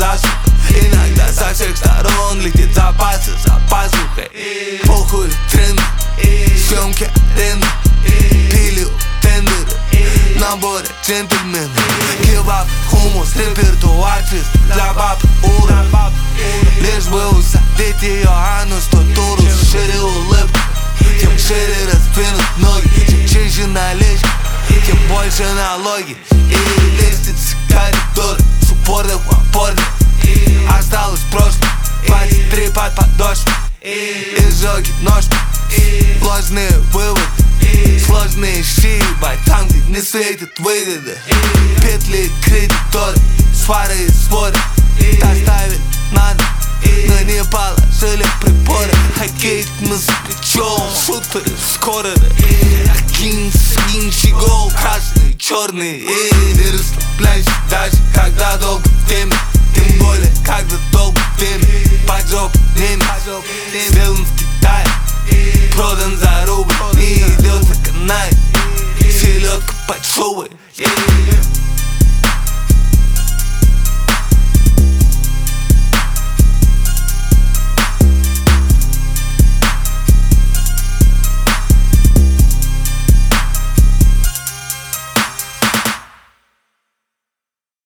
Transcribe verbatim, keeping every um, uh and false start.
заслуг. Иногда со всех сторон летит запасы за пазухой. Похуй тренды, съемки аренды, пили у тендеры, наборы джентльмены. Кебаб, хумус, репертуар чист для баб уровень. Лишь бы усадить ее анус, то туру шире улыбку. Тем шире раздвинут ноги, чем чище наличка, тем больше налоги. И лестницы, коридоры, с упорных в опорных. Осталось прошлое, двадцать три под подошвой. Изжоги ножки, ложные выводы, сложные щи, ебать, там, где не светит выгода. Петли, кредиторы, свары и споры доставить надо, но не положили приборы. Хоккей мы с плечом, шутеры скоро. Акин, скин, щегол, красный, черный. И не расслабляйся даже, когда долго в теме. Тем более, когда долго в теме. Поджог немец, сделан в Китае, продан за рубль, не идет на канале. Селедка под шубой.